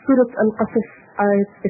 سورة القصص آیت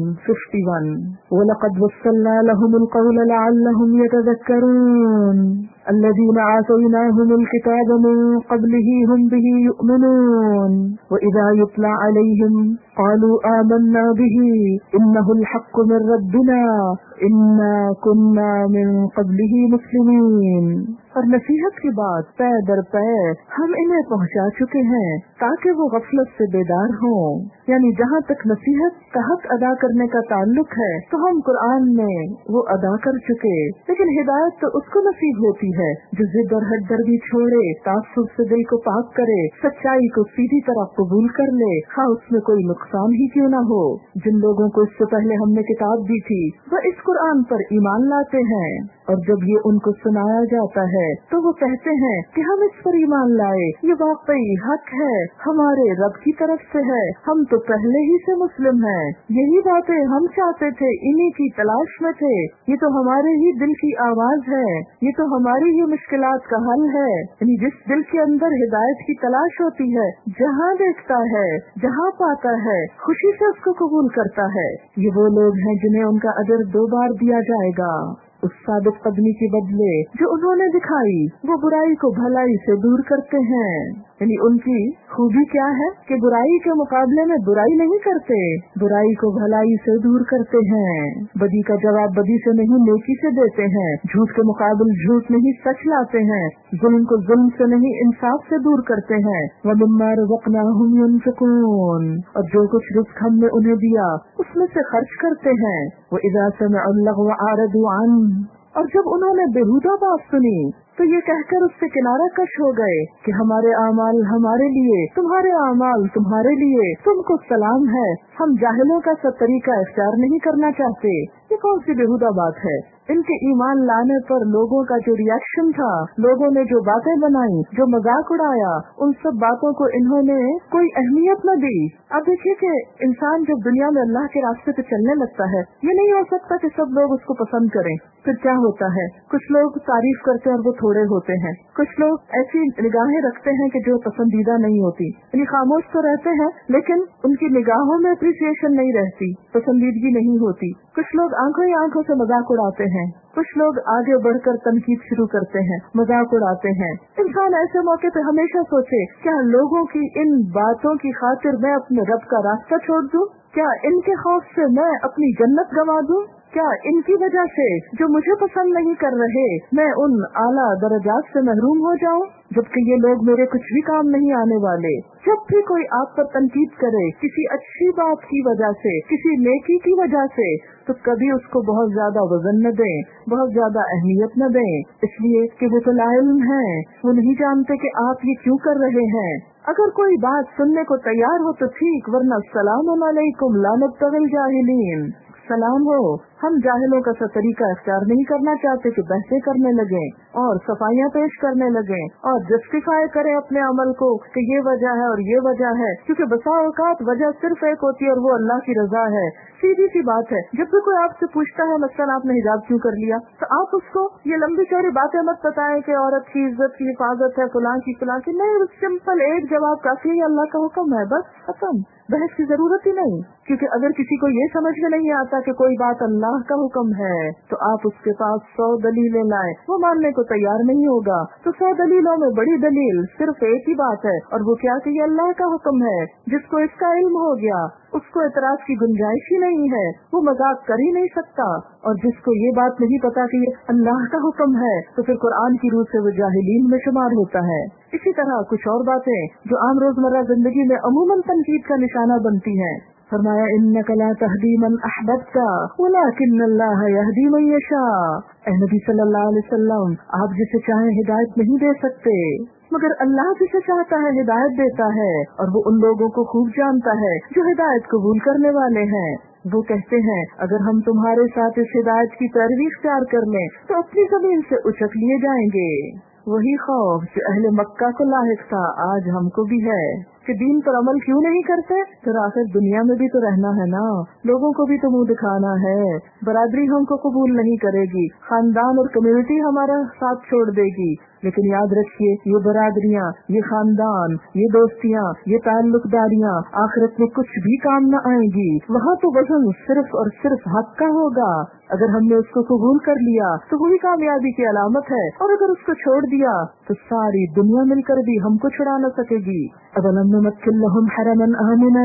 51 وَلَقَدْ وَصَّلْنَا لَهُمُ الْقَوْلَ لَعَلَّهُمْ يَتَذَكَّرُونَ الَّذِينَ آتَيْنَاهُمُ الْكِتَابَ مِنْ قَبْلِهِ هُمْ بِهِ يُؤْمِنُونَ وَإِذَا يُتْلَى عَلَيْهِمْ قَالُوا آمَنَّا بِهِ إِنَّهُ الْحَقُّ مِنْ رَبِّنَا إِنَّا كُنَّا مِنْ قَبْلِهِ مُسْلِمِينَ. اور نصیحت کی بات پے در پے ہم انہیں پہنچا چکے ہیں تاکہ وہ غفلت سے بیدار ہوں. یعنی جہاں تک نصیحت کا حق ادا کرنے کا تعلق ہے تو ہم قرآن میں وہ ادا کر چکے، لیکن ہدایت تو اس کو نصیب ہوتی ہے جو ضد اور ہٹ درمی چھوڑے، تعصب سے دل کو پاک کرے، سچائی کو سیدھی طرح قبول کر لے، خواہ اس میں کوئی نقصان ہی کیوں نہ ہو. جن لوگوں کو اس سے پہلے ہم نے کتاب دی تھی وہ اس قرآن پر ایمان لاتے ہیں، اور جب یہ ان کو سنایا جاتا ہے تو وہ کہتے ہیں کہ ہم اس پر ایمان لائے، یہ واقعی حق ہے، ہمارے رب کی طرف سے ہے، ہم تو پہلے ہی سے مسلم ہیں، یہی باتیں ہم چاہتے تھے، انہی کی تلاش میں تھے، یہ تو ہمارے ہی دل کی آواز ہے، یہ تو ہماری ہی مشکلات کا حل ہے. یعنی جس دل کے اندر ہدایت کی تلاش ہوتی ہے، جہاں دیکھتا ہے، جہاں پاتا ہے، خوشی سے اس کو قبول کرتا ہے. یہ وہ لوگ ہیں جنہیں ان کا اجر 2 بار دیا جائے گا اس ثابت قدمی کے بدلے جو انہوں نے دکھائی. وہ برائی کو بھلائی سے دور کرتے ہیں. یعنی ان کی خوبی کیا ہے کہ برائی کے مقابلے میں برائی نہیں کرتے، برائی کو بھلائی سے دور کرتے ہیں. بدی کا جواب بدی سے نہیں نیکی سے دیتے ہیں، جھوٹ کے مقابل جھوٹ نہیں سچ لاتے ہیں، ظلم کو ظلم سے نہیں انصاف سے دور کرتے ہیں. وَمِمَّا رَزَقْنَاهُمْ يُنْفِقُونَ اور جو کچھ رزق ہم نے انہیں دیا اس میں سے خرچ کرتے ہیں. وَإِذَا سَمِعُوا اللَّغْوَ أَعْرَضُوا عَنْهُ اور جب انہوں نے بےہودہ بات سنی تو یہ کہہ کر اس سے کنارہ کش ہو گئے کہ ہمارے اعمال ہمارے لیے، تمہارے اعمال تمہارے لیے، تم کو سلام ہے، ہم جاہلوں کا سب طریقہ اختیار نہیں کرنا چاہتے. یہ کون سی بےہودہ بات ہے؟ ان کے ایمان لانے پر لوگوں کا جو ریئیکشن تھا، لوگوں نے جو باتیں بنائی، جو مذاق اڑایا، ان سب باتوں کو انہوں نے کوئی اہمیت نہ دی. اب دیکھیے کہ انسان جب دنیا میں اللہ کے راستے پہ چلنے لگتا ہے، یہ نہیں ہو سکتا کہ سب لوگ اس کو پسند کریں. پھر کیا ہوتا ہے؟ کچھ لوگ تعریف کرتے ہیں اور وہ تھوڑے ہوتے ہیں، کچھ لوگ ایسی نگاہیں رکھتے ہیں کہ جو پسندیدہ نہیں ہوتی. یعنی خاموش تو رہتے ہیں لیکن ان کی نگاہوں میں اپریسیشن نہیں رہتی، پسندیدگی نہیں ہوتی. کچھ لوگ آنکھوں ہی آنکھوں سے مذاق اڑاتے ہیں، کچھ لوگ آگے بڑھ کر تنقید شروع کرتے ہیں، مذاق اڑاتے ہیں. انسان ایسے موقع پہ ہمیشہ سوچے کیا لوگوں کی ان باتوں کی خاطر میں اپنے رب کا راستہ چھوڑ دوں؟ کیا ان کے خوف سے میں اپنی جنت گنوا دوں؟ کیا ان کی وجہ سے جو مجھے پسند نہیں کر رہے میں ان اعلیٰ درجات سے محروم ہو جاؤں؟ جبکہ یہ لوگ میرے کچھ بھی کام نہیں آنے والے. جب بھی کوئی آپ پر تنقید کرے کسی اچھی بات کی وجہ سے، کسی نیکی کی وجہ سے، تو کبھی اس کو بہت زیادہ وزن نہ دیں، بہت زیادہ اہمیت نہ دیں، اس لیے کہ وہ تو لا علم ہیں، وہ نہیں جانتے کہ آپ یہ کیوں کر رہے ہیں. اگر کوئی بات سننے کو تیار ہو تو ٹھیک، ورنہ السلام علیکم لا نبتغی الجاہلین، سلام ہو. ہم جاہلوں کا سا طریقہ اختیار نہیں کرنا چاہتے کہ بحثیں کرنے لگیں اور صفائیاں پیش کرنے لگیں اور جسٹیفائی کریں اپنے عمل کو کہ یہ وجہ ہے اور یہ وجہ ہے، کیونکہ بسا اوقات وجہ صرف ایک ہوتی ہے اور وہ اللہ کی رضا ہے. سیدھی سی بات ہے، جب بھی کوئی آپ سے پوچھتا ہے مثلا آپ نے حجاب کیوں کر لیا، تو آپ اس کو یہ لمبی چوڑی باتیں مت بتائیں کہ عورت کی عزت کی حفاظت ہے، فلاں کی، نہیں، سمپل ایک جواب کافی ہے، اللہ کا حکم ہے، بس ختم. بحث کی ضرورت ہی نہیں. کیونکہ اگر کسی کو یہ سمجھ میں نہیں آتا کہ کوئی بات اللہ کا حکم ہے تو آپ اس کے پاس 100 دلیلیں لائیں، وہ ماننے کو تیار نہیں ہوگا. تو 100 دلیلوں میں بڑی دلیل صرف ایک ہی بات ہے، اور وہ کیا کہ یہ اللہ کا حکم ہے. جس کو اس کا علم ہو گیا اس کو اعتراض کی گنجائش ہی نہیں ہے، وہ مذاق کر ہی نہیں سکتا. اور جس کو یہ بات نہیں پتا کہ یہ اللہ کا حکم ہے تو پھر قرآن کی روح سے وہ جاہلین میں شمار ہوتا ہے. اسی طرح کچھ اور باتیں جو عام روزمرہ زندگی میں عموماً تنقید کا نشانہ بنتی ہیں. فرمایا انک لا تہدی من احببت ولکن اللہ یہدی من یشاء. اے نبی صلی اللہ علیہ وسلم، آپ جسے چاہیں ہدایت نہیں دے سکتے، مگر اللہ جسے چاہتا ہے ہدایت دیتا ہے، اور وہ ان لوگوں کو خوب جانتا ہے جو ہدایت قبول کرنے والے ہیں. وہ کہتے ہیں اگر ہم تمہارے ساتھ اس ہدایت کی پیروی اختیار کر لیں تو اپنی زمین سے اچک لیے جائیں گے. وہی خوف جو اہل مکہ کو لاحق تھا آج ہم کو بھی ہے. کہ دین پر عمل کیوں نہیں کرتے؟ پھر آخر دنیا میں بھی تو رہنا ہے نا، لوگوں کو بھی تو منہ دکھانا ہے، برادری ہم کو قبول نہیں کرے گی، خاندان اور کمیونٹی ہمارا ساتھ چھوڑ دے گی، لیکن یاد رکھیے یہ برادریاں، یہ خاندان، یہ دوستیاں، یہ تعلق داریاں آخرت میں کچھ بھی کام نہ آئیں گی۔ وہاں تو وزن صرف اور صرف حق کا ہوگا، اگر ہم نے اس کو قبول کر لیا تو وہی کامیابی کی علامت ہے، اور اگر اس کو چھوڑ دیا تو ساری دنیا مل کر بھی ہم کو چھڑا نہ سکے گی۔ اولم نمکن لہم حرما آمنا،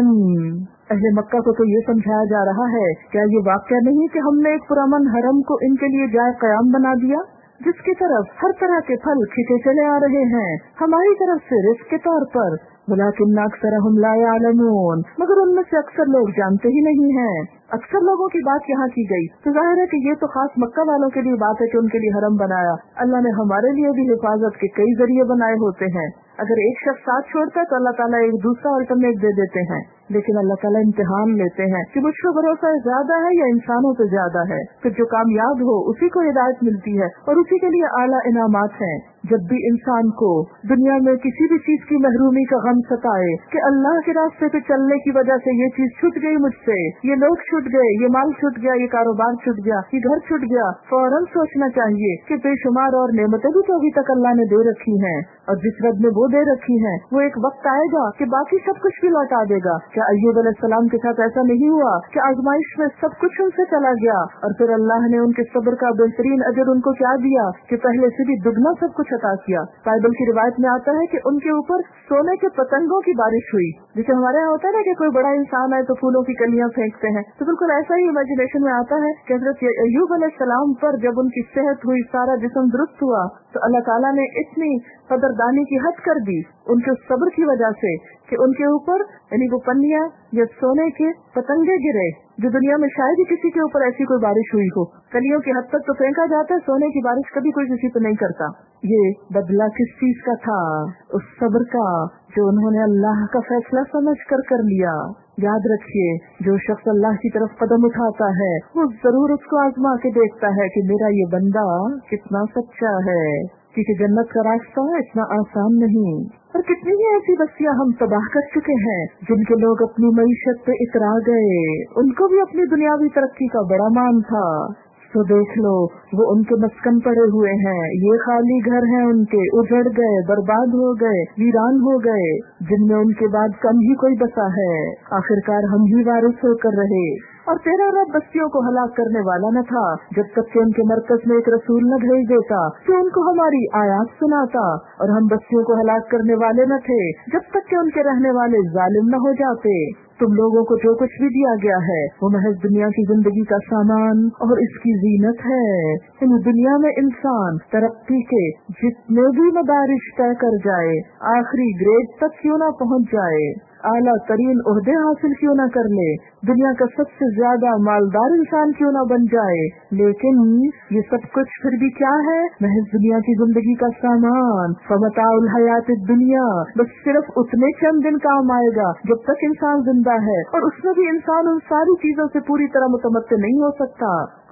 اہل مکہ کو تو یہ سمجھایا جا رہا ہے، کیا یہ واقعہ نہیں کہ ہم نے ایک پرامن حرم کو ان کے لیے جائے قیام بنا دیا، جس کی طرف ہر طرح کے پھل کھینچے چلے آ رہے ہیں ہماری طرف سے رزق کے طور پر، ولکن اکثرهم لا يعلمون، مگر ان میں سے اکثر لوگ جانتے ہی نہیں ہیں۔ اکثر لوگوں کی بات یہاں کی گئی تو ظاہر ہے کہ یہ تو خاص مکہ والوں کے لیے بات ہے کہ ان کے لیے حرم بنایا، اللہ نے ہمارے لیے بھی حفاظت کے کئی ذریعے بنائے ہوتے ہیں۔ اگر ایک شخص ساتھ چھوڑتا ہے تو اللہ تعالیٰ ایک دوسرا الٹرنیٹ دے دیتے ہیں، لیکن اللہ تعالیٰ امتحان لیتے ہیں کہ مجھ پر بھروسہ زیادہ ہے یا انسانوں سے زیادہ ہے، پھر جو کامیاب ہو اسی کو ہدایت ملتی ہے اور اسی کے لیے اعلیٰ انعامات ہیں۔ جب بھی انسان کو دنیا میں کسی بھی چیز کی محرومی کا غم ستائے کہ اللہ کے راستے پہ چلنے کی وجہ سے یہ چیز چھوٹ گئی مجھ سے، یہ لوگ چھوٹ گئے، یہ مال چھوٹ گیا، یہ کاروبار چھوٹ گیا، یہ گھر چھوٹ گیا، فوراً سوچنا چاہیے کہ بے شمار اور نعمتیں بھی تو ابھی تک اللہ نے دے رکھی ہیں، اور جس رب نے وہ دے رکھی ہیں وہ ایک وقت آئے گا کہ باقی سب کچھ بھی لوٹا دے گا۔ کیا ایوب علیہ السلام کے ساتھ ایسا نہیں ہوا کہ آزمائش میں سب کچھ ان سے چلا گیا اور پھر اللہ نے ان کے صبر کا بہترین اجر ان کو کیا دیا کہ پہلے سے بھی دگنا سب کچھ عطا کیا۔ بائبل کی روایت میں آتا ہے کہ ان کے اوپر سونے کے پتنگوں کی بارش ہوئی، جسے ہمارے یہاں ہوتا ہے نا کہ کوئی بڑا انسان ہے تو پھولوں کی کلیاں پھینکتے ہیں، تو بالکل ایسا ہی امیجنیشن میں آتا ہے کہ حضرت ایوب علیہ السلام پر جب ان کی صحت ہوئی، سارا جسم درست ہوا، تو اللہ تعالیٰ نے اتنی قدردانی کی حد کر دی ان کے صبر کی وجہ سے کہ ان کے اوپر یعنی وہ پنیاں یا سونے کے پتنگے گرے، جو دنیا میں شاید ہی کسی کے اوپر ایسی کوئی بارش ہوئی ہو۔ کلیوں کی حد تک تو پھینکا جاتا ہے، سونے کی بارش کبھی کوئی کسی پہ نہیں کرتا۔ یہ بدلہ کس چیز کا تھا؟ اس صبر کا جو انہوں نے اللہ کا فیصلہ سمجھ کر لیا۔ یاد رکھیے جو شخص اللہ کی طرف قدم اٹھاتا ہے وہ ضرور اس کو آزما کے دیکھتا ہے کہ میرا یہ بندہ کتنا سچا ہے، کیونکہ جنت کا راستہ اتنا آسان نہیں، اور کتنی ہی ایسی بستیاں ہم تباہ کر چکے ہیں جن کے لوگ اپنی معیشت پہ اترا گئے، ان کو بھی اپنی دنیاوی ترقی کا بڑا مان تھا، تو دیکھ لو وہ ان کے مسکن پڑے ہوئے ہیں، یہ خالی گھر ہیں ان کے، اجڑ گئے، برباد ہو گئے، ویران ہو گئے، جن میں ان کے بعد کم ہی کوئی بسا ہے، آخرکار ہم ہی وارث ہو کر رہے۔ اور تیرا رب بستیوں کو ہلاک کرنے والا نہ تھا جب تک کہ ان کے مرکز میں ایک رسول نہ بھیج دیتا کہ ان کو ہماری آیات سناتا، اور ہم بستیوں کو ہلاک کرنے والے نہ تھے جب تک کہ ان کے رہنے والے ظالم نہ ہو جاتے۔ تم لوگوں کو جو کچھ بھی دیا گیا ہے وہ محض دنیا کی زندگی کا سامان اور اس کی زینت ہے۔ ان دنیا میں انسان ترقی کے جتنے بھی مدارج طے کر جائے، آخری گریڈ تک کیوں نہ پہنچ جائے، اعلیٰ ترین عہدے حاصل کیوں نہ کر لے، دنیا کا سب سے زیادہ مالدار انسان کیوں نہ بن جائے، لیکن یہ سب کچھ پھر بھی کیا ہے؟ محض دنیا کی زندگی کا سامان۔ فمتاع الحیات الدنیا، بس صرف اتنے چند دن کام آئے گا جب تک انسان زندہ ہے، اور اس میں بھی انسان ان ساری چیزوں سے پوری طرح متمتع نہیں ہو سکتا۔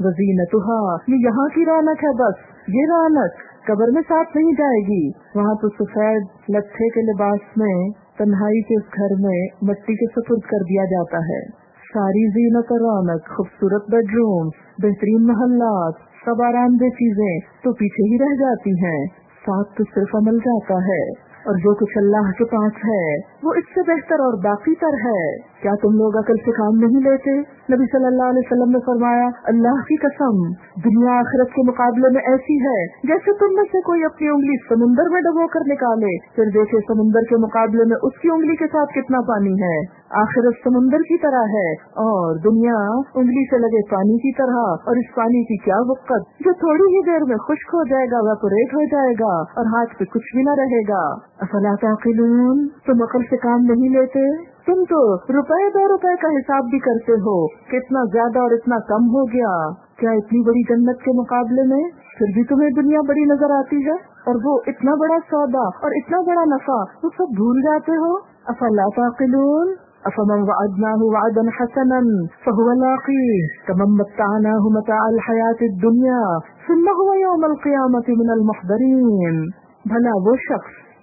وزینتها، یہ یہاں کی رونق ہے، بس یہ رونق قبر میں ساتھ نہیں جائے گی۔ وہاں تو سفید لٹھے کے لباس میں تنہائی کے اس گھر میں مٹی کے سپرد کر دیا جاتا ہے۔ ساری زینت اور رونق، خوبصورت بیڈ روم، بہترین محلات، سب آرام دہ چیزیں تو پیچھے ہی رہ جاتی ہیں، ساتھ تو صرف عمل جاتا ہے، اور جو کچھ اللہ کے پاس ہے وہ اس سے بہتر اور باقی تر ہے۔ کیا تم لوگ عقل سے کام نہیں لیتے؟ نبی صلی اللہ علیہ وسلم نے فرمایا، اللہ کی قسم دنیا آخرت کے مقابلے میں ایسی ہے جیسے تم میں سے کوئی اپنی انگلی سمندر میں ڈبو کر نکالے، پھر دیکھے سمندر کے مقابلے میں اس کی انگلی کے ساتھ کتنا پانی ہے۔ آخرت سمندر کی طرح ہے اور دنیا انگلی سے لگے پانی کی طرح، اور اس پانی کی کیا وقت جو تھوڑی ہی دیر میں خشک ہو جائے گا، ویپوریٹ ہو جائے گا اور ہاتھ پہ کچھ بھی نہ رہے گا۔ افلا تعقلون، تم عقل سے کام نہیں لیتے؟ تم تو روپے 2 روپے کا حساب بھی کرتے ہو کہ اتنا زیادہ اور اتنا کم ہو گیا، کیا اتنی بڑی جنت کے مقابلے میں پھر بھی تمہیں دنیا بڑی نظر آتی ہے، اور وہ اتنا بڑا سودا اور اتنا بڑا نفع وہ سب بھول جاتے ہو؟ افلا تعقلون، افمن وعدناه وعدا حسنا فهو لاقيه كمن متعناه متاع الحياة الدنيا ثم هو يوم القيامة من المحضرين۔ بھلا وہ شخص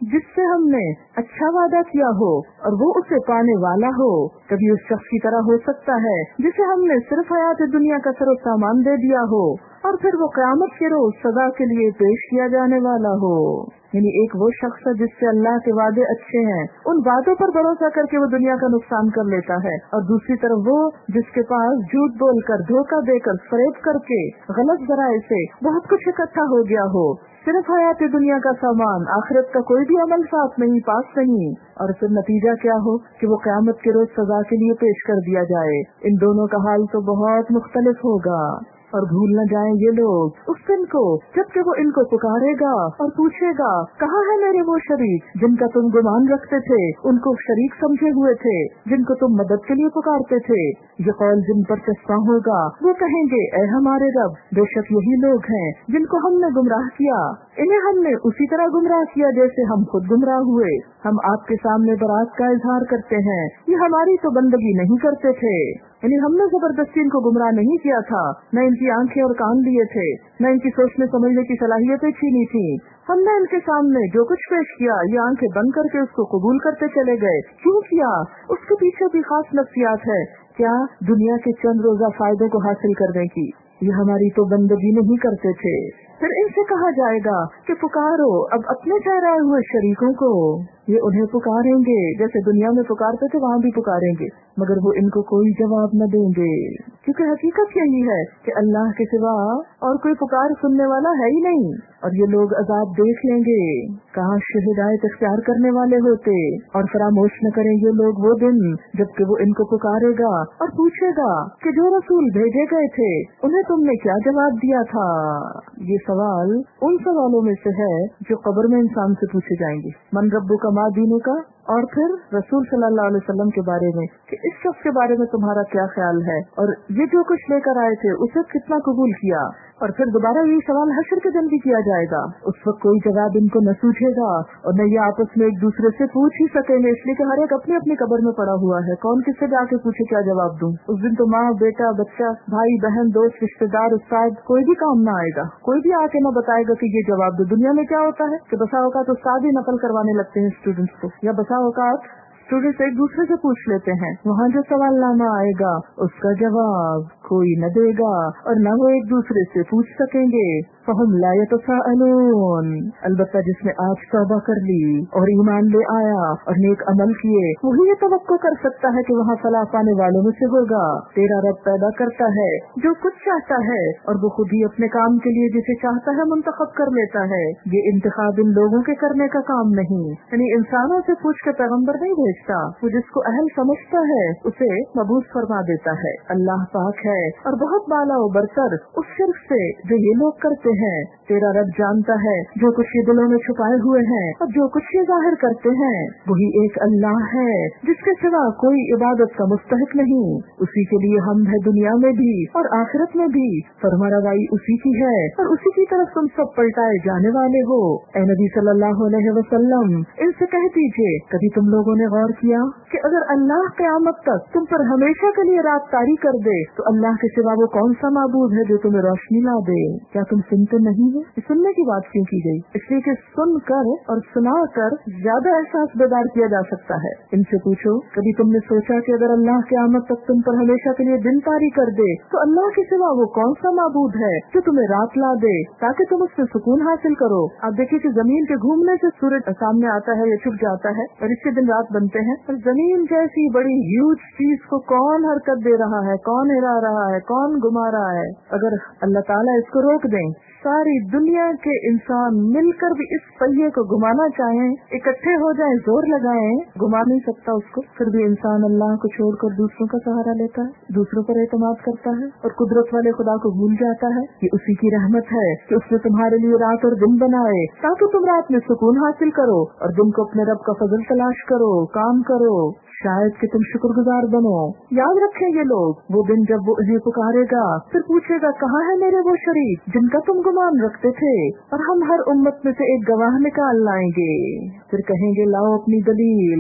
जिससे हमने अच्छा वादा किया हो और वो उसे पाने वाला हो। कभी उस शख्स की तरह हो सकता है जिसे हमने सिर्फ हयात दुनिया का सरो सामान दे दिया हो और फिर वो क़यामत के रोज सजा के लिए पेश किया जाने वाला हो। यानी एक वो शख्स है जिससे अल्लाह के वादे अच्छे हैं, उन वादों पर भरोसा करके वो दुनिया का नुकसान कर लेता है, और दूसरी तरफ वो जिसके पास झूठ बोलकर, धोखा देकर, फरेब करके, गलत जराये से बहुत कुछ इकट्ठा हो गया हो, सिर्फ हयात दुनिया का सामान, आखिरत का कोई भी अमल साथ नहीं, पास नहीं, और फिर नतीजा क्या हो कि वो क़यामत के रोज सजा के लिए पेश कर दिया जाए। इन दोनों का हाल तो बहुत मुख्तलिफ होगा। और भूल न जाएं ये लोग उस दिन को जबकि वो इनको पुकारेगा और पूछेगा, कहाँ है मेरे वो शरीक जिनका तुम गुमान रखते थे, उनको शरीक समझे हुए थे, जिनको तुम मदद के लिए पुकारते थे। ये कौल जिन पर चस्पा होगा वो कहेंगे, ऐ हमारे रब, बेशक यही लोग हैं जिनको हमने गुमराह किया, इन्हें हमने उसी तरह गुमराह किया जैसे हम खुद गुमराह हुए। हम आपके सामने बरात का इजहार करते हैं, ये हमारी तो बंदगी नहीं करते थे। यानी हमने जबरदस्ती इनको गुमराह नहीं किया था, न इनकी आंखें और कान लिए थे, न इनकी सोचने समझने की सलाहियतें छीनी थी। हमने इनके सामने जो कुछ पेश किया, ये आंखें बंद करके उसको कबूल करते चले गए। क्यों किया? उसके पीछे भी खास नफ्सियात है। क्या? दुनिया के चंद रोजा फायदों को हासिल करने की। ये हमारी तो बंदगी नहीं करते थे। फिर इनसे कहा जाएगा कि पुकारो अब अपने ठहराए हुए शरीकों को। ये उन्हें पुकारेंगे जैसे दुनिया में पुकारते थे, वहाँ भी पुकारेंगे, मगर वो इनको कोई जवाब न देंगे, क्योंकि हकीकत यही है कि अल्लाह के सिवा और कोई पुकार सुनने वाला है ही नहीं। और ये लोग अजाब देख लेंगे। काश हिदायत इख्तियार करने वाले होते। और फरामोश न करें ये लोग वो दिन जबकि वो इनको पुकारेगा और पूछेगा कि जो रसूल भेजे गए थे उन्हें तुमने क्या जवाब दिया था। ये सवाल उन सवालों में से है जो कब्र में इंसान से पूछे जाएंगे। मन रब्बु का मा दीनु का, और फिर रसूल सल्लल्लाहु अलैहि वसल्लम के बारे में कि इस शख्स के बारे में तुम्हारा क्या ख्याल है, और ये जो कुछ लेकर आए थे उसे कितना कबूल किया। और फिर दोबारा यही सवाल हश्र के दिन भी किया जाएगा। उस वक्त कोई जवाब इनको न सूझेगा और न ये आपस में एक दूसरे से पूछ ही सकेंगे, इसलिए कि हर एक अपनी अपनी कब्र में पड़ा हुआ है। कौन किससे जाके पूछे क्या जवाब दूं। उस दिन तो माँ, बेटा, बच्चा, भाई, बहन, दोस्त, रिश्तेदार, उस्ताद कोई भी काम न आएगा। कोई भी आके न बताएगा कि ये जवाब दो। दुनिया में क्या होता है कि बसा औकात उस्ताद ही नकल करवाने लगते हैं स्टूडेंट्स को, या बसा औकात स्टूडेंट्स एक दूसरे से पूछ लेते हैं। वहाँ जो सवालनामा आएगा उसका जवाब कोई न देगा और न वो एक दूसरे से पूछ सकेंगे। फहम ला यतसाअलून, अलबत्ता जिसने आज तौबा कर ली और ईमान ले आया और नेक अमल किए, वही ये तवक्को कर सकता है कि वहाँ फलाह पाने वालों में से होगा। तेरा रब पैदा करता है जो कुछ चाहता है और वो खुद ही अपने काम के लिए जिसे चाहता है मुंतखब कर लेता है। ये इंतखाब इन लोगों के करने का काम नहीं, यानी इंसानों से पूछ के पैगम्बर नहीं भेजता। वो जिसको अहल समझता है उसे मबूस फरमा देता है। अल्लाह पाक है और बहुत बाला व बरतर उस शिर्क से जो ये लोग करते हैं। तेरा रब जानता है जो कुछ ये दिलों में छुपाए हुए हैं और जो कुछ ये जाहिर करते हैं। वही एक अल्लाह है जिसके सिवा कोई इबादत का मुस्तहिक नहीं। उसी के लिए हम है दुनिया में भी और आखिरत में भी। फरमारवाई उसी की है और उसी की तरफ तुम सब पलटाए जाने वाले हो। ऐ नबी सल्लल्लाहु अलैहि वसल्लम, इनसे कह दीजिए, कभी तुम लोगों ने गौर किया कि अगर अल्लाह क़यामत तक तुम पर हमेशा के लिए रात तारी कर दे तो अल्लाह के सिवा वो कौन सा माबूद है जो तुम्हें रोशनी ला दे। क्या तुम सुनते नहीं हो? सुनने की बात क्यों की गई? इसलिए कि सुनकर और सुनाकर ज्यादा एहसास बेदार किया जा सकता है। इनसे पूछो, कभी तुमने सोचा कि अगर अल्लाह क़यामत तक तुम पर हमेशा के लिए दिन तारी कर दे तो अल्लाह के सिवा वो कौन सा माबूद है जो तुम्हें रात ला दे ताकि तुम उससे सुकून हासिल करो। आप देखिए कि जमीन के घूमने से सूरज सामने आता है या छुप जाता है और इसके दिन रात बनते हैं, और जमीन जैसी बड़ी ह्यूज चीज को कौन हरकत दे रहा है, कौन हिला रहा है, कौन घुमा रहा है। अगर अल्लाह ताला इसको रोक दें, सारी दुनिया के इंसान मिलकर भी इस पहिए को घुमाना चाहें, इकट्ठे हो जाएं, जोर लगाएं, घुमा नहीं सकता उसको। फिर भी इंसान अल्लाह को छोड़कर दूसरों का सहारा लेता है, दूसरों पर एतमाद करता है और कुदरत वाले खुदा को भूल जाता है। ये उसी की रहमत है कि उसने तुम्हारे लिए रात और दिन बनाए ताकि तुम रात में सुकून हासिल करो और दिन को अपने रब का फजल तलाश करो, काम करो, शायद कि तुम शुक्रगुजार बनो। याद रखें ये लोग वो दिन जब वो उन्हें पुकारेगा, फिर पूछेगा, कहाँ है मेरे वो शरीक जिनका तुम गुमान रखते थे, और हम हर उम्मत में से एक गवाह निकाल लाएंगे। फिर कहेंगे, लाओ अपनी दलील।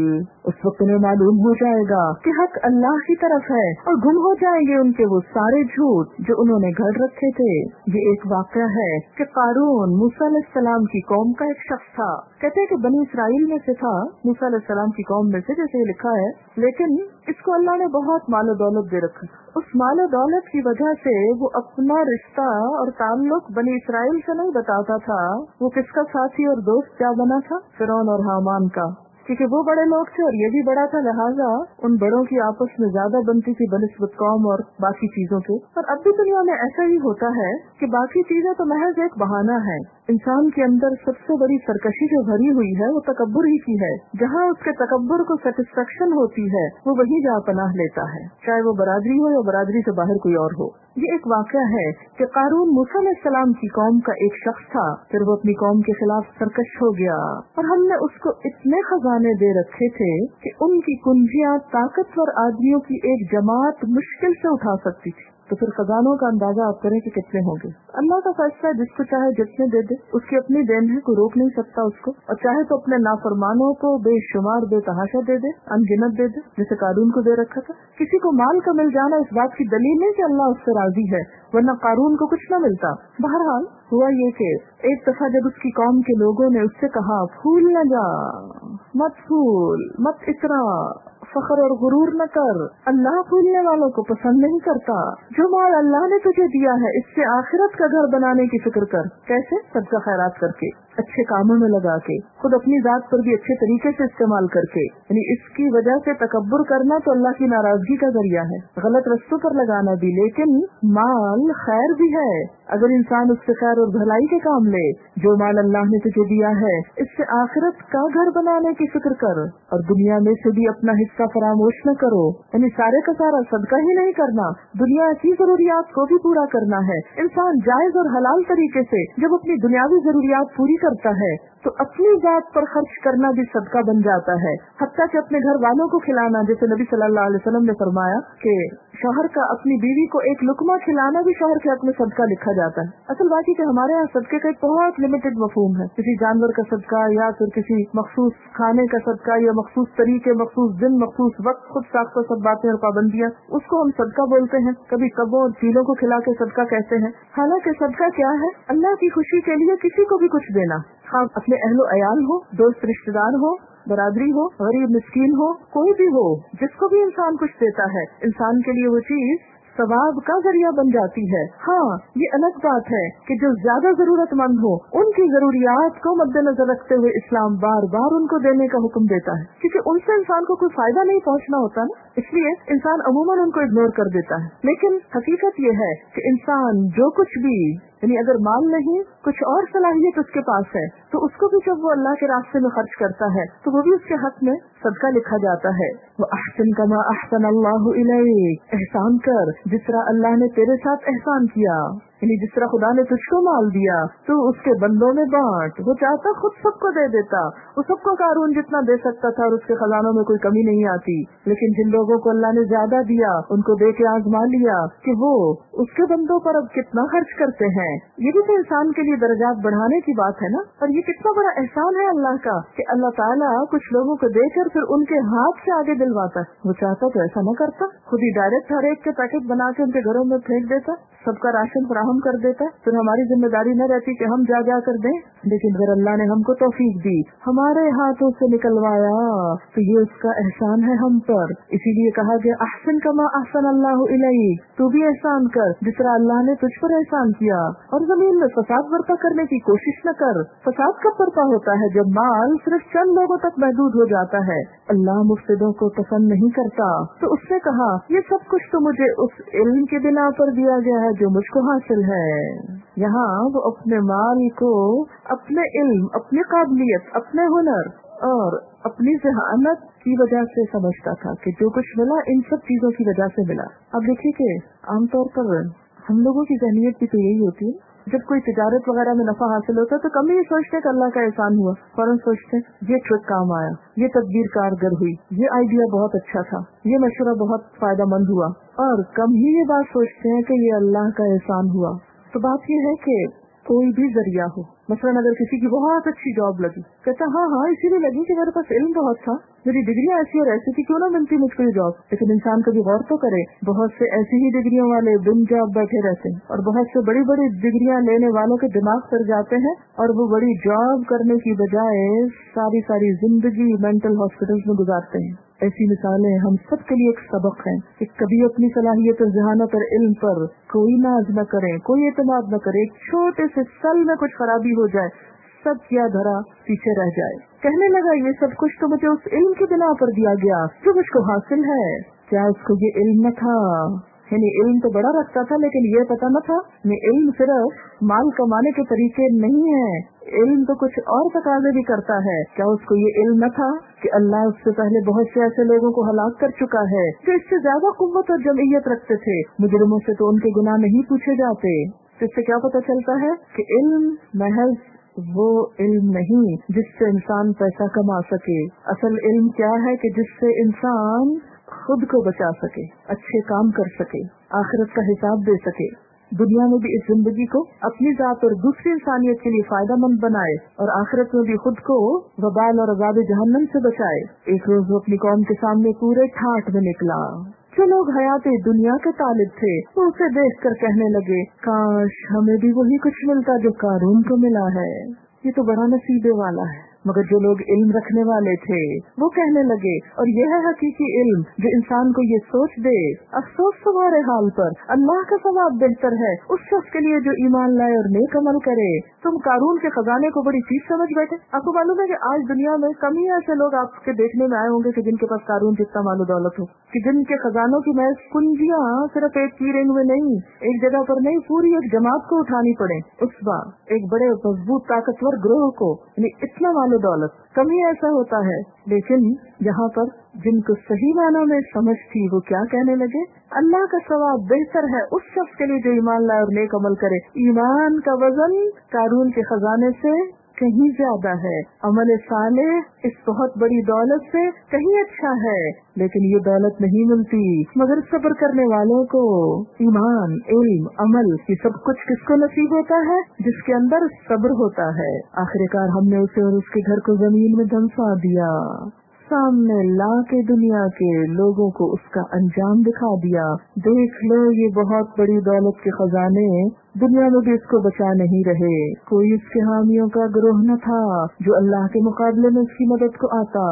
उस वक्त उन्हें मालूम हो जाएगा कि हक अल्लाह की तरफ है और गुम हो जाएंगे उनके वो सारे झूठ जो उन्होंने गढ़ रखे थे। ये एक वाक़या है कि कारून मूसा अलैहिस्सलाम की कौम का एक शख्स था। कहते हैं कि बनी इसराइल में से था, मूसा अलैहिस्सलाम की कौम में से, जैसे लिखा है, लेकिन इसको अल्लाह ने बहुत मालो दौलत दे रखा। उस मालो दौलत की वजह से वो अपना रिश्ता और ताल्लुक बनी इसराइल से नहीं बताता था। वो किसका साथी और दोस्त क्या बना था? फिरौन और हामान का, क्योंकि वो बड़े लोग थे और ये भी बड़ा था, लिहाजा उन बड़ों की आपस में ज्यादा बनती थी बनिस्बत कौम और बाकी चीजों के। और अब भी दुनिया में ऐसा ही होता है कि बाकी चीजें तो महज एक बहाना है। इंसान के अंदर सबसे बड़ी सरकशी जो भरी हुई है वो तकब्बुर ही की है। जहाँ उसके तकब्बुर को सेटिस्फेक्शन होती है वो वही जा पनाह लेता है, चाहे वो बरादरी हो या बरादरी से बाहर कोई और हो। ये एक वाक़या है कि कारून मूसा अलैहिस्सलाम की कौम का एक शख्स था, फिर वो अपनी कौम के खिलाफ सरकश हो गया और हमने उसको इतने खजाने दे रखे थे कि उनकी कुंजियां ताकतवर आदमियों की एक जमात मुश्किल से उठा सकती थी। तो फिर खजानों का अंदाजा आप करें कि कितने होंगे। अल्लाह का फैसला है, जिसको चाहे जितने दे दे, उसकी अपनी देन है, कोई रोक नहीं सकता उसको। और चाहे तो अपने नाफरमानों को बेशुमार बेतहाशा दे दे, अनगिनत दे दे, जैसे कारून को दे रखा था। किसी को माल का मिल जाना इस बात की दलील नहीं कि अल्लाह उससे राजी है, वरना कारून को कुछ न मिलता। बहरहाल हुआ ये कि एक दफा जब उसकी कौम के लोगों ने उससे कहा, फूल न जा, मत फूल, मत इतरा, फख्र और गुरूर न कर, अल्लाह फूलने वालों को पसंद नहीं करता। जो माल अल्लाह ने तुझे दिया है इससे आखिरत का घर बनाने की फिक्र कर। कैसे? सदका खैरात करके, अच्छे कामों में लगा के, खुद अपनी जात पर भी अच्छे तरीके से इस्तेमाल करके। यानी इसकी वजह से तकब्बुर करना तो अल्लाह की नाराजगी का जरिया है, गलत रस्तों पर लगाना भी। लेकिन माल खैर भी है अगर इंसान उससे खैर और भलाई के काम ले। जो माल अल्लाह ने तुझे दिया है इससे आखिरत का घर बनाने की फिक्र कर और दुनिया में से भी अपना हिस्सा फरामोश न करो। यानी सारे का सारा सदका ही नहीं करना, दुनिया की जरूरियात को भी पूरा करना है। इंसान जायज और हलाल तरीके से जब अपनी दुनियावी जरूरियात पूरी करता है तो अपनी जात पर खर्च करना भी सदका बन जाता है, हत्ता कि अपने घर वालों को खिलाना। जैसे नबी सल्लल्लाहु अलैहि वसल्लम ने फरमाया कि शौहर का अपनी बीवी को एक लुकमा खिलाना भी शौहर के हक में सदका लिखा जाता है। असल बात है कि हमारे यहाँ सदके का एक बहुत लिमिटेड मफहूम है। किसी जानवर का सदका या फिर किसी मखसूस खाने का सदका या मखसूस तरीके, मखसूस दिन, मखसूस वक्त, खुद साख्त सब बातें और पाबंदियाँ, उसको हम सदका बोलते हैं। कभी कब्बों और चीलों को खिला के सदका कहते हैं। हालांकि सदका क्या है? अल्लाह की खुशी के लिए किसी को भी कुछ देना, हाँ अपने अहलो अयाल हो, दोस्त रिश्तेदार हो, बरादरी हो, गरीब मिस्कीन हो, कोई भी हो, जिसको भी इंसान कुछ देता है, इंसान के लिए वो चीज सवाब का जरिया बन जाती है। हाँ, ये अलग बात है कि जो ज्यादा जरूरतमंद हो उनकी जरूरियात को मद्देनजर रखते हुए इस्लाम बार बार उनको देने का हुक्म देता है, क्योंकि उनसे इंसान को कोई फायदा नहीं पहुंचना होता ना, इसलिए इंसान अमूमन उनको इग्नोर कर देता है। लेकिन हकीकत ये है कि इंसान जो कुछ भी, यानी अगर माल नहीं कुछ और सलाहियत उसके पास है तो उसको भी जब वो अल्लाह के रास्ते में खर्च करता है तो वो भी उसके हक में सदका लिखा जाता है। वो अहसन कमा अहसन अल्लाहु इलैक, एहसान कर जिस तरह अल्लाह ने तेरे साथ एहसान किया। यानी जिस तरह खुदा ने तुझको माल दिया तो उसके बंदों में बांट। वो चाहता खुद सबको दे देता, वो सबको कारून जितना दे सकता था और उसके खजानों में कोई कमी नहीं आती। लेकिन जिन लोगों को अल्लाह ने ज्यादा दिया उनको दे के आजमा लिया कि वो उसके बंदों पर अब कितना खर्च करते हैं। ये भी तो इंसान के लिए दर्जात बढ़ाने की बात है ना। और ये कितना बड़ा एहसान है अल्लाह का कि अल्लाह ताला कुछ लोगों को देकर फिर उनके हाथ से आगे दिलवाता है। वो चाहता तो ऐसा न करता, खुद ही डायरेक्ट हर एक के पैकेट बना के उनके घरों में फेंक देता, सबका राशन फराहम कर देता, फिर हमारी जिम्मेदारी न रहती कि हम जा कर दें। लेकिन फिर अल्लाह ने हमको तौफीक दी, हमारे हाथों से निकलवाया, तो ये उसका एहसान है हम पर। इसीलिए कहा गया अहसन कमा अहसन अल्लाहु इलैक, तू भी एहसान कर जिस तरह अल्लाह ने तुझ पर एहसान किया। और जमीन में फसाद बर्पा करने की कोशिश न कर। फसाद कब बर्पा होता है? जब माल सिर्फ चंद लोगों तक महदूद हो जाता है। अल्लाह मुफ्सिदों को पसंद नहीं करता। तो उसने कहा ये सब कुछ तो मुझे उस इल्म के बिना पर दिया गया है जो मुझको हासिल है। यहाँ वो अपने माल को अपने इल्म, अपनी काबिलियत, अपने हुनर और अपनी जहानत की वजह से समझता था कि जो कुछ मिला इन सब चीजों की वजह से मिला। अब देखिए कि आमतौर पर हम लोगों की जहनीत भी तो यही होती है, जब कोई तिजारत वगैरह में नफा हासिल होता है तो कम ही सोचते कि अल्लाह का एहसान हुआ, फौरन सोचते ये ट्रिक काम आया, ये तदबीर कारगर हुई, ये आइडिया बहुत अच्छा था, ये मशवरा बहुत फायदेमंद हुआ, और कम ही ये बात सोचते हैं कि ये अल्लाह का एहसान हुआ। तो बात ये है कि कोई भी जरिया हो, मसलन अगर किसी की बहुत अच्छी जॉब लगी, कहता हाँ इसीलिए लगी कि मेरे पास इल्म बहुत था, मेरी डिग्रियां ऐसी और ऐसी थी, क्यों ना मिलती मुझको ये जॉब। लेकिन इंसान कभी गौर तो करे, बहुत से ऐसी ही डिग्रियों वाले बिन जॉब बैठे रहते हैं और बहुत से बड़ी बड़ी डिग्रियां लेने वालों के दिमाग पर जाते हैं और वो बड़ी जॉब करने की बजाय सारी जिंदगी मेंटल हॉस्पिटल्स में गुजारते हैं। ऐसी मिसालें हम सबके लिए एक सबक है कि कभी अपनी सलाहियत और जहानत और इल्म पर कोई नाज न करें, कोई एतमाद न करें। एक छोटे से सल में कुछ खराबी हो जाए, सब किया धरा पीछे रह जाए। कहने लगा ये सब कुछ तो मुझे उस इल्म की बिना पर दिया गया जो मुझको हासिल है। क्या उसको ये इल्म न था? यानी इल्म तो बड़ा रखता था, लेकिन ये पता न था ये इल्म सिर्फ माल कमाने के तरीके नहीं है, इल्म तो कुछ और तकाजे भी करता है। क्या उसको ये इल्म न था कि अल्लाह उससे पहले बहुत से ऐसे लोगों को हलाक कर चुका है जो इससे ज्यादा कुव्वत और जमइयत रखते थे। मुजरिमों से तो उनके गुनाह नहीं पूछे जाते। इससे क्या पता चलता है कि इल्म महज वो इल्म नहीं जिससे इंसान पैसा कमा सके। असल इल्म क्या है कि जिससे इंसान खुद को बचा सके, अच्छे काम कर सके, आखिरत का हिसाब दे सके, दुनिया में भी इस जिंदगी को अपनी जात और दूसरी इंसानियत के लिए फायदा मंद बनाए और आखिरत में भी खुद को वबाल और अज़ाब जहन्नम से बचाए। एक रोज वो अपनी कौम के सामने पूरे ठाठ में निकला। जो लोग हयाते दुनिया के तालिब थे वो उसे देख कर कहने लगे, काश हमें भी वही कुछ मिलता जो कारून को मिला है, ये तो बड़ा नसीबे वाला है। मगर जो लोग इल्म रखने वाले थे वो कहने लगे, और यह है हकीकी इल्म जो इंसान को ये सोच दे, अफसोस तुम्हारे हाल पर, अल्लाह का सवाब बेहतर है उस शख्स के लिए जो ईमान लाए और नेक अमल करे। तुम कारून के खजाने को बड़ी चीज समझ बैठे। आपको मालूम है कि आज दुनिया में कम ही ऐसे लोग आपके देखने में आए होंगे कि जिनके पास कारून जितना मालो दौलत हो, कि जिनके खजानों की महज कुंजियां सिर्फ एक की रिंग में नहीं, एक जगह पर नहीं, पूरी एक जमात को उठानी पड़े, उस बार एक बड़े मजबूत ताकतवर ग्रोह को, इतना मालो दौलत कम ही ऐसा होता है। लेकिन यहाँ पर जिनको सही मानों में समझ थी वो क्या कहने लगे, अल्लाह का सवाब बेहतर है उस शख्स के लिए जो ईमान लाए और नेक अमल करे। ईमान का वजन कारून के खजाने से कहीं ज्यादा है, अमल सालेह इस बहुत बड़ी दौलत से कहीं अच्छा है। लेकिन ये दौलत नहीं मिलती मगर सब्र करने वालों को। ईमान, इल्म, अमल, ये सब कुछ किसको नसीब होता है? जिसके अंदर सब्र होता है। आखिरकार हमने उसे और उसके घर को जमीन में धंसा दिया, सामने ला के दुनिया के लोगों को उसका अंजाम दिखा दिया। देख लो ये बहुत बड़ी दौलत के खजाने दुनिया में भी इसको बचा नहीं रहे। कोई इसके हामियों का ग्रोह न था जो अल्लाह के मुकाबले में इसकी मदद को आता,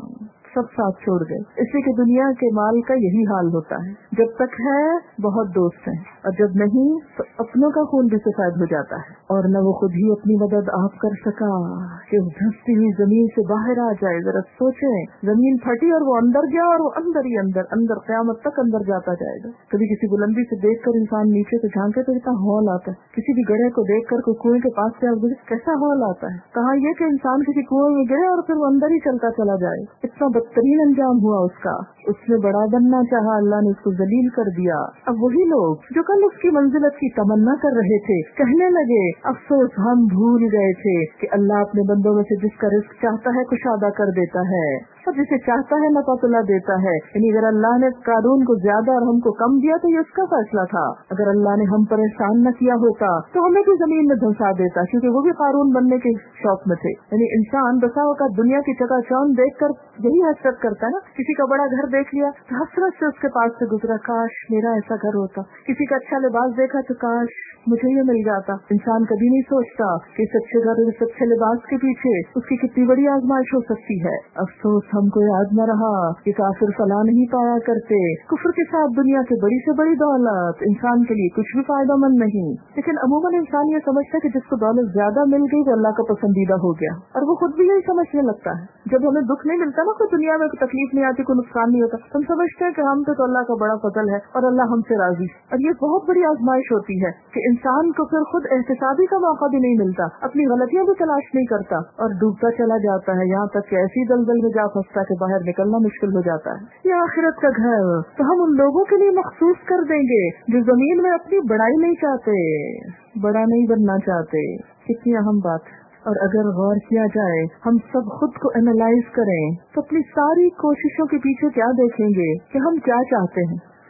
सब साथ छोड़ गए। इसलिए कि दुनिया के माल का यही हाल होता है, जब तक है बहुत दोस्त हैं और जब नहीं तो अपनों का खून भी सफेद हो जाता है। और न वो खुद ही अपनी मदद आप कर सका कि उस धंसती हुई जमीन से बाहर आ जाए। जरा सोचें, जमीन फटी और वो अंदर गया और वो अंदर ही अंदर क़यामत तक अंदर जाता जाएगा। कभी किसी बुलंदी से देखकर इंसान नीचे से झांके तो इतना हौल आता है, किसी भी गड्ढे को देखकर कोई कुएं के पास से गुजरे कैसा हौल आता है। कहा यह कि इंसान किसी कुएं में गिरे और फिर वो अंदर ही चलता चला जाए, इतना बदतरीन अंजाम हुआ उसका। उसने बड़ा बनना चाहा, अल्लाह ने उसको जलील कर दिया। अब वही लोग जो कल उसकी मंजिलत की तमन्ना कर रहे थे कहने लगे, अफसोस हम भूल गए थे कि अल्लाह अपने बंदों में से जिसका रिस्क चाहता है कुशादा कर देता है और जिसे चाहता है नफातुल्ला देता है। यानी अगर अल्लाह ने कारून को ज्यादा और हमको कम दिया तो ये उसका फैसला था। अगर अल्लाह ने हम पर एहसान न किया होता तो हमें भी जमीन में धंसा देता, क्योंकि वो भी कारून बनने के शौक में थे। यानी इंसान बसा होगा दुनिया की चकाचौंध देखकर यही हसरत करता है ना। किसी का बड़ा घर देख लिया तो हसरत से उसके पास से गुजरा, काश मेरा ऐसा घर होता। किसी का अच्छा लिबास देखा तो काश मुझे ये मिल जाता। इंसान कभी नहीं सोचता कि इस अच्छे घर और इस अच्छे लिबास के पीछे उसकी कितनी बड़ी आजमाइश हो सकती है। अफसोस हमको याद न रहा कि काफिर फला नहीं पाया करते। कुफ्र के साथ दुनिया से बड़ी दौलत इंसान के लिए कुछ भी फायदेमंद नहीं। लेकिन अमूमन इंसान ये समझता है कि जिसको दौलत ज्यादा मिल गई वो अल्लाह का पसंदीदा हो गया, और वो खुद भी यही समझने लगता है। जब हमें दुख नहीं मिलता ना, कोई दुनिया में कोई तकलीफ नहीं आती, कोई नुकसान नहीं होता, हम समझते हैं कि हम तो अल्लाह का बड़ा फजल है और अल्लाह हमसे राजी। और ये बहुत बड़ी आजमाइश होती है कि इंसान को फिर खुद एहतिसाबी का मौका भी नहीं मिलता, अपनी गलतियां भी तलाश नहीं करता और डूबता चला जाता है, यहाँ तक कि ऐसी दलदल में जा फंसता है बाहर निकलना मुश्किल हो जाता है। ये आखिरत का घर तो हम उन लोगों के लिए मखसूस कर देंगे जो जमीन में अपनी बड़ाई नहीं चाहते, बड़ा नहीं बनना चाहते। कितनी अहम बात। और अगर गौर किया जाए, हम सब खुद को एनालाइज करें तो अपनी सारी कोशिशों के पीछे क्या देखेंगे कि हम क्या चाहते हैं।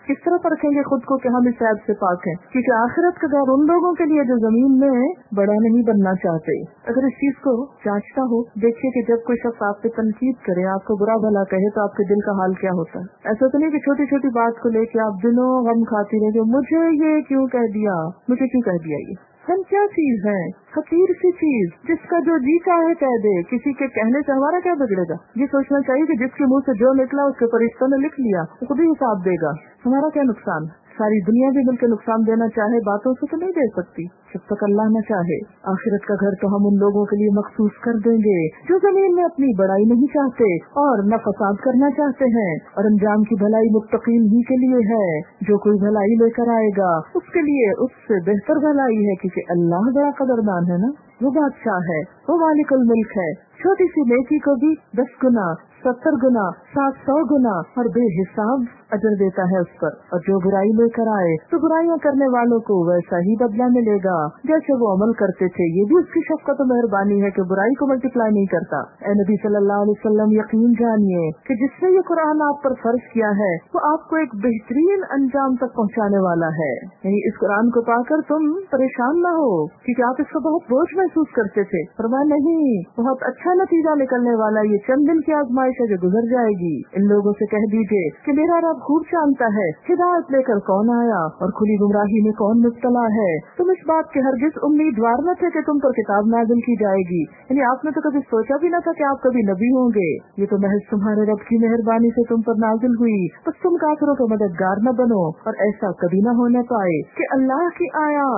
किस तरह परखेंगे खुद को कि हम इस ऐब से पाक हैं? क्योंकि आखिरत का घर उन लोगों के लिए जो जमीन में बड़ा नहीं बनना चाहते। अगर इस चीज को जांचना हो, देखिए कि जब कोई शख्स आप पे तनकीद करे, आपको बुरा भला कहे, तो आपके दिल का हाल क्या होता है। ऐसा तो नहीं कि छोटी छोटी बात को लेके आप दिनों गम खाती रहे, मुझे ये क्यों कह दिया, मुझे क्यों कह दिया ये। हम क्या चीज है, फकीर सी चीज जिसका जो जी चाहे कह दे, किसी के कहने से हमारा क्या बिगड़ेगा। ये सोचना चाहिए कि जिसके मुंह से जो निकला उसके फरिश्तों ने लिख लिया, वो खुद ही हिसाब देगा, हमारा क्या नुकसान। सारी दुनिया भी मिलकर नुकसान देना चाहे, बातों से तो नहीं दे सकती जब तक अल्लाह न चाहे। आखिरत का घर तो हम उन लोगों के लिए मखसूस कर देंगे जो जमीन में अपनी बड़ाई नहीं चाहते और न फसाद करना चाहते हैं, और अंजाम की भलाई मुत्तकीन ही के लिए है। जो कोई भलाई लेकर आएगा उसके लिए उससे बेहतर भलाई है, क्योंकि अल्लाह बड़ा कदरदान है ना, वो बादशाह है, वो मालिकुल मुल्क है। छोटी सी नेकी को भी 10 गुना, 70 गुना, 700 गुना और बेहिसाब अजर देता है उस पर। और जो बुराई लेकर आए तो बुराइयां करने वालों को वैसा ही बदला मिलेगा जैसे वो अमल करते थे। ये भी उसकी शफ़क़त और मेहरबानी है कि बुराई को मल्टीप्लाई नहीं करता। ए नबी सल्लल्लाहु अलैहि वसल्लम, यकीन जानिए कि जिसने ये कुरान आप पर फर्ज किया है वो आपको एक बेहतरीन अंजाम तक पहुँचाने वाला है। यानी इस कुरान को पाकर तुम परेशान न हो, क्योंकि आप इसको बहुत बोझ महसूस करते थे। परवाह नहीं, बहुत अच्छा नतीजा निकलने वाला। ये चंद दिन की आजमाइश है जो गुजर जाएगी। इन लोगों से कह दीजिए कि मेरा रब खूब जानता है हिदायत लेकर कौन आया और खुली गुमराही में कौन मुब्तला है। तुम इस बात के हरगिज उम्मीदवार न थे कि तुम पर किताब नाज़िल की जाएगी, यानी आपने तो कभी सोचा भी न था कि आप कभी नबी होंगे। ये तो महज तुम्हारे रब की मेहरबानी से तुम पर नाज़िल हुई। बस तुम काफिरों का मददगार न बनो, और ऐसा कभी न होने पाए कि अल्लाह की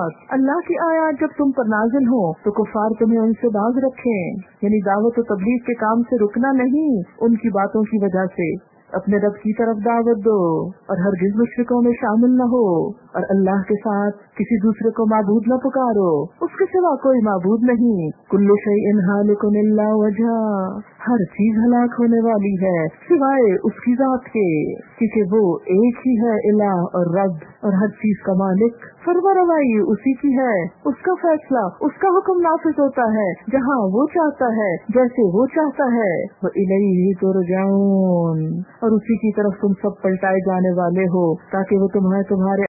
आयत जब तुम पर नाज़िल हो तो कुफार तुम्हें उनसे बाज रखें। यानी दावत और तबलीग के काम से रुकना नहीं, उनकी बातों की वजह से अपने रब की तरफ दावत दो और हरगिज मुश्रिकों में शामिल न हो, और अल्लाह के साथ किसी दूसरे को माबूद न पुकारो, उसके सिवा कोई माबूद नहीं। कुल्लु शैइन हालिकुन इल्ला वजहा, हर चीज हलाक होने वाली है सिवाय उसकी जात के, क्योंकि वो एक ही है इलाह और रब और हर चीज का मालिक। फरमारवाई उसी की है, उसका फैसला, उसका हुक्म नाफिज होता है जहाँ वो चाहता है, जैसे वो चाहता है। वो इलैहि तुरजाऊन, और उसी की तरफ तुम सब पलटाए जाने वाले हो, ताकि वो तुम्हारे